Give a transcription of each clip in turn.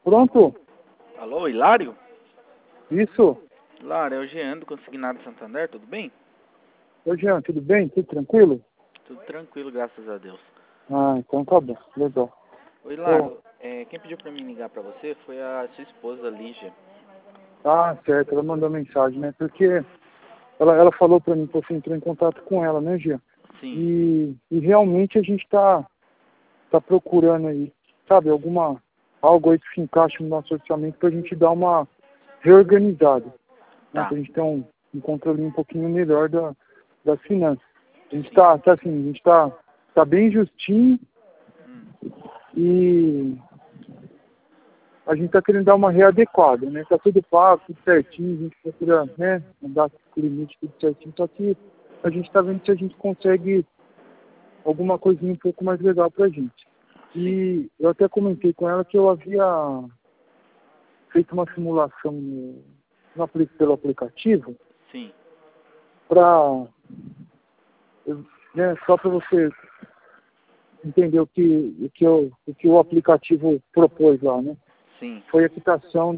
Pronto? Alô, Hilário? Isso. Hilário, é o Jean do Consignado Santander, tudo bem? Oi, Jean, tudo bem? Tudo tranquilo? Tudo tranquilo, graças a Deus. Ah, então tá bom. Legal. Oi, Hilário, quem pediu pra mim ligar pra você foi a sua esposa, Lígia. Ah, certo. Ela mandou mensagem, né? Porque ela falou pra mim que você entrou em contato com ela, né, Jean? Sim. E realmente a gente tá procurando aí, sabe, algo aí que se encaixe no nosso orçamento pra gente dar uma reorganizada, né? Tá. Pra gente ter um controle um pouquinho melhor das finanças. A gente tá bem justinho e a gente tá querendo dar uma readequada, né? Tá tudo pago, tudo certinho, a gente procura, né, andar com o limite tudo certinho, só que a gente tá vendo se a gente consegue alguma coisinha um pouco mais legal pra gente. E eu até comentei com ela que eu havia feito uma simulação pelo aplicativo. Sim. Né, só para você entender o que o aplicativo propôs lá, né? Sim. Foi a quitação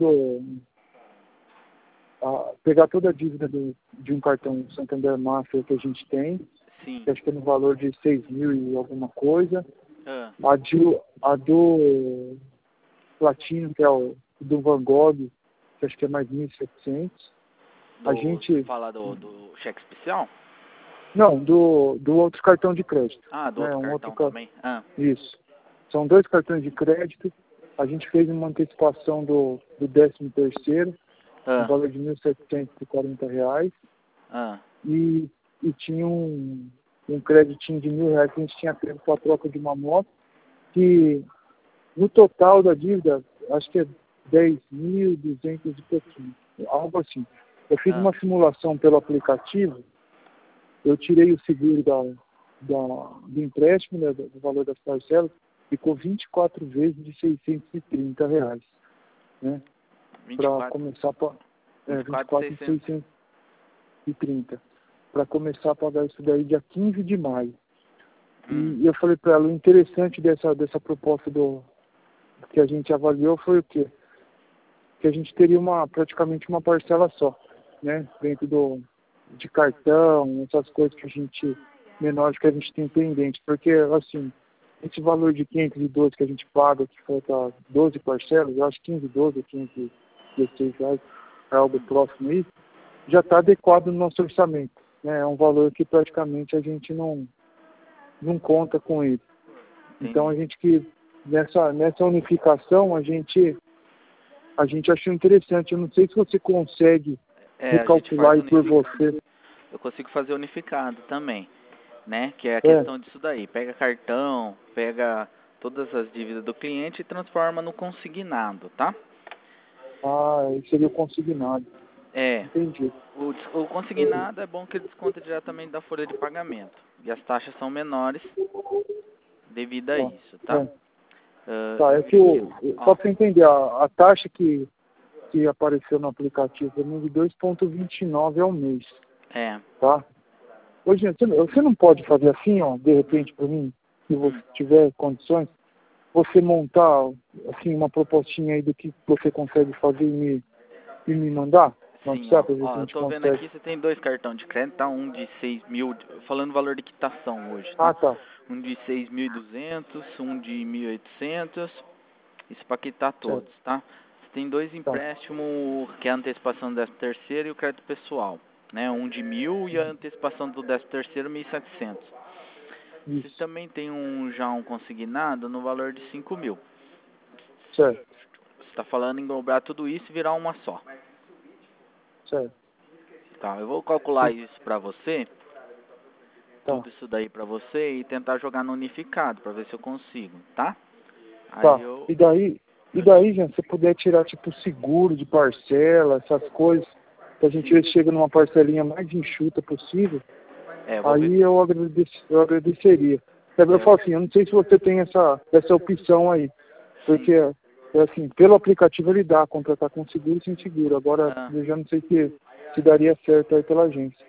pegar toda a dívida de um cartão Santander Master que a gente tem, Sim. que acho que é no valor de 6 mil e alguma coisa. Ah. A do Platino, que é o do Van Gogh, que acho que é mais 1.700. Você fala do cheque especial? Não, do outro cartão de crédito. Ah, do né? outro cartão também? Ah. Isso. São 2 cartões de crédito. A gente fez uma antecipação do 13º, no valor de R$ 1.740. Ah. E tinha um creditinho de R$ 1.000 que a gente tinha pego para a troca de uma moto, que no total da dívida, acho que é 10.200 e pouquinho, algo assim. Eu fiz uma simulação pelo aplicativo, eu tirei o seguro do empréstimo, né, do valor das parcelas, ficou 24 vezes de R$ 630, né? Para começar a 24.630. Para começar a pagar isso daí dia 15 de maio. E eu falei para ela, o interessante dessa proposta que a gente avaliou foi o quê? Que a gente teria praticamente uma parcela só, né? Dentro de cartão, essas coisas menores que a gente tem pendente. Porque, assim, esse valor de 512 que a gente paga, que falta 12 parcelas, eu acho 512 ou 516 reais, é algo próximo aí, já está adequado no nosso orçamento. Né? É um valor que praticamente a gente não conta com ele. Então, a gente nessa unificação, a gente achou interessante. Eu não sei se você consegue recalcular aí por você. Eu consigo fazer unificado também, né? Que é a questão disso daí. Pega cartão, pega todas as dívidas do cliente e transforma no consignado, tá? Ah, esse seria o consignado. Entendi. O consignado é bom que ele desconta diretamente da folha de pagamento. E as taxas são menores devido a isso, tá? É que só para entender, a taxa que apareceu no aplicativo é de 2,29 ao mês. Tá? Hoje, você não pode fazer assim, ó, de repente, para mim, se você tiver condições, você montar assim, uma propostinha aí do que você consegue fazer e me mandar? Sim, eu tô vendo aqui, você tem 2 cartões de crédito, tá? Um de 6 mil, falando valor de quitação hoje, tá? Ah, tá. Um de 6.200, um de 1.800, isso para quitar todos, tá? Você tem 2 empréstimos, que é a antecipação do 13º e o crédito pessoal, né? Um de 1.000 e a antecipação do 13º, 1.700. Você também tem já um consignado no valor de 5 mil. Certo. Você está falando em englobar tudo isso e virar uma só. Certo. Tá, eu vou calcular isso para você, tudo isso daí para você e tentar jogar no unificado para ver se eu consigo, tá? Tá. E daí, gente, se puder tirar tipo seguro de parcela, essas coisas, que a gente chega numa parcelinha mais enxuta possível, aí eu agradeceria. Eu falo assim, eu não sei se você tem essa opção aí, porque assim, pelo aplicativo ele dá, contratar com seguro e sem seguro. Agora eu já não sei se daria certo aí pela agência.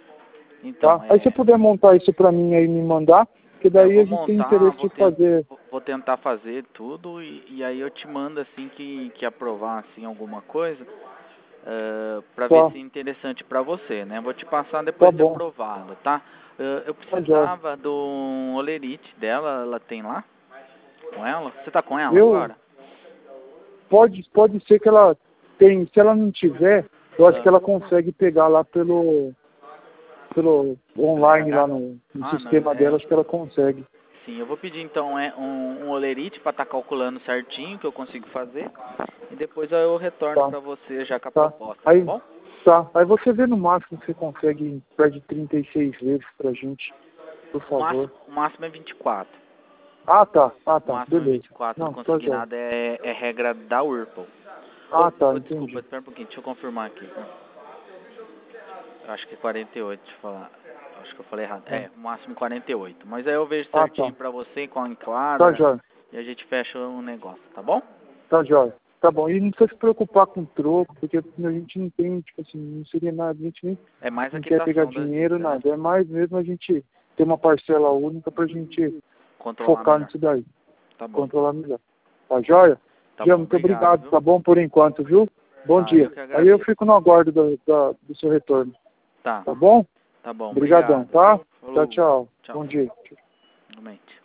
Então, tá? Aí se você puder montar isso pra mim aí e me mandar, porque daí a gente tem interesse de fazer. vou tentar fazer tudo e aí eu te mando assim que aprovar assim alguma coisa para ver se é interessante para você, né? Vou te passar depois de aprovado, tá? Eu precisava do olerite dela, ela tem lá? Com ela? Você tá com ela agora? Pode ser que ela tem, se ela não tiver, eu acho que ela consegue pegar lá pelo online, lá no sistema dela, acho que ela consegue. Sim, eu vou pedir então um olerite para estar calculando certinho que eu consigo fazer e depois eu retorno para você já com a proposta, tá bom? Tá, aí você vê no máximo que você consegue perto de 36 vezes pra gente, por favor. O máximo é 24. Ah, tá, O máximo beleza. é 24, não consignado é regra da Whirlpool. Tá, desculpa, entendi. espera um pouquinho, deixa eu confirmar aqui. Eu acho que é 48, deixa eu falar. Acho que eu falei errado. O máximo 48. Mas aí eu vejo certinho pra você, com a clara. Tá, jóia. E a gente fecha o negócio, tá bom? Tá, jóia. Tá bom. E não precisa se preocupar com troco, porque a gente não tem, tipo assim, não seria nada, a gente nem não quer pegar dinheiro, nada. É mais mesmo a gente ter uma parcela única pra gente focar nisso daí. Tá bom. Controlar melhor. Tá, jóia? Tá bom, muito obrigado, tá bom por enquanto, viu? Bom dia. Aí eu fico no aguardo do seu retorno. Tá. Tá bom? Tá bom, Obrigadão, obrigado. tá? Tchau. Tchau. Bom dia. Realmente.